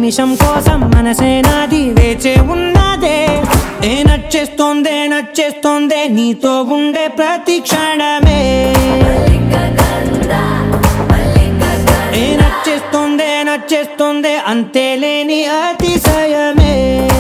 నిమిషం కోసం మనసే నాది వేచే ఉన్నదే నచ్చేస్తోందే నీతో ఉండే ప్రతి క్షణమే నచ్చేస్తోందే అంతే లేని అతిశయమే